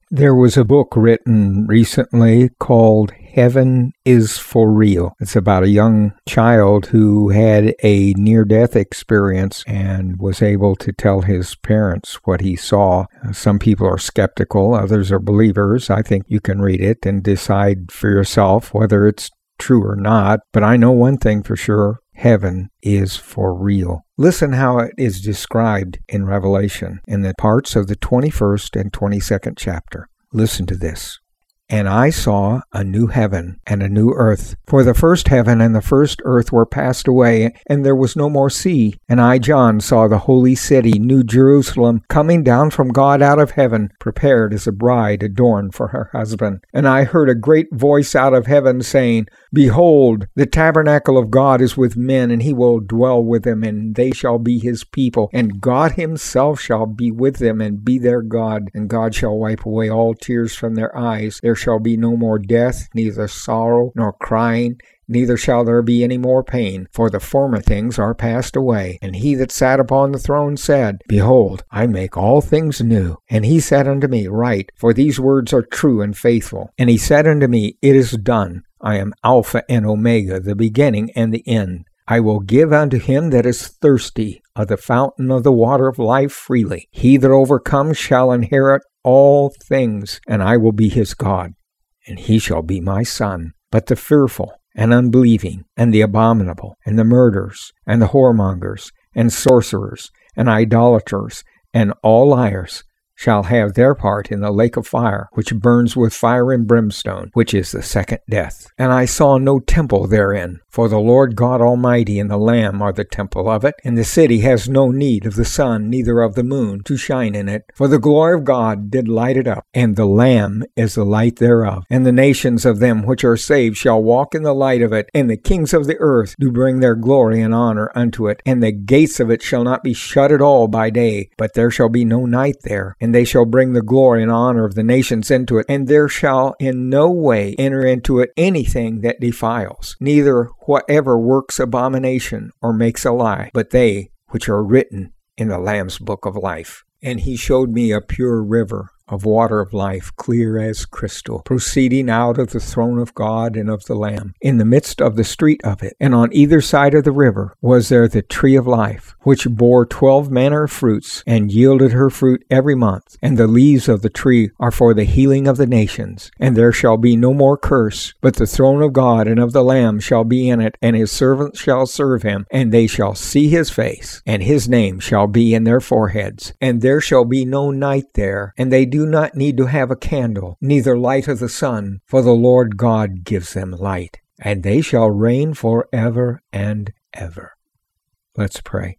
There was a book written recently called Heaven is for Real. It's about a young child who had a near-death experience and was able to tell his parents what he saw. Some people are skeptical, others are believers. I think you can read it and decide for yourself whether it's true or not. But I know one thing for sure. Heaven is for real. Listen how it is described in Revelation in the parts of the 21st and 22nd chapter. Listen to this. And I saw a new heaven and a new earth. For the first heaven and the first earth were passed away, and there was no more sea. And I, John, saw the holy city, New Jerusalem, coming down from God out of heaven, prepared as a bride adorned for her husband. And I heard a great voice out of heaven saying, Behold, the tabernacle of God is with men, and he will dwell with them, and they shall be his people. And God himself shall be with them, and be their God. And God shall wipe away all tears from their eyes. There shall be no more death, neither sorrow nor crying, neither shall there be any more pain, for the former things are passed away. And he that sat upon the throne said, Behold, I make all things new. And he said unto me, Write, for these words are true and faithful. And he said unto me, It is done. I am Alpha and Omega, the beginning and the end. I will give unto him that is thirsty of the fountain of the water of life freely. He that overcomes shall inherit all things, and I will be his God, and he shall be my son. But the fearful and unbelieving, and the abominable, and the murderers, and the whoremongers, and sorcerers, and idolaters, and all liars shall have their part in the lake of fire, which burns with fire and brimstone, which is the second death. And I saw no temple therein, for the Lord God Almighty and the Lamb are the temple of it, and the city has no need of the sun, neither of the moon, to shine in it. For the glory of God did light it up, and the Lamb is the light thereof. And the nations of them which are saved shall walk in the light of it, and the kings of the earth do bring their glory and honor unto it. And the gates of it shall not be shut at all by day, but there shall be no night there. And they shall bring the glory and honor of the nations into it, and there shall in no way enter into it anything that defiles, neither whatever works abomination or makes a lie, but they which are written in the Lamb's book of life. And he showed me a pure river of water of life, clear as crystal, proceeding out of the throne of God and of the Lamb, in the midst of the street of it. And on either side of the river was there the tree of life, which bore 12 manner of fruits, and yielded her fruit every month. And the leaves of the tree are for the healing of the nations. And there shall be no more curse, but the throne of God and of the Lamb shall be in it, and his servants shall serve him, and they shall see his face, and his name shall be in their foreheads. And there shall be no night there, and they do not need to have a candle, neither light of the sun, for the Lord God gives them light, and they shall reign forever and ever. Let's pray.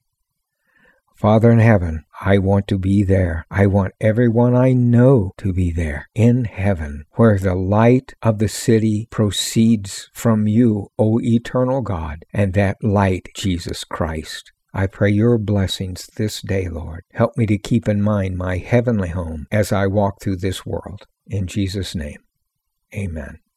Father in heaven, I want to be there. I want everyone I know to be there in heaven, where the light of the city proceeds from you, O eternal God, and that light, Jesus Christ. I pray your blessings this day, Lord. Help me to keep in mind my heavenly home as I walk through this world. In Jesus' name, amen.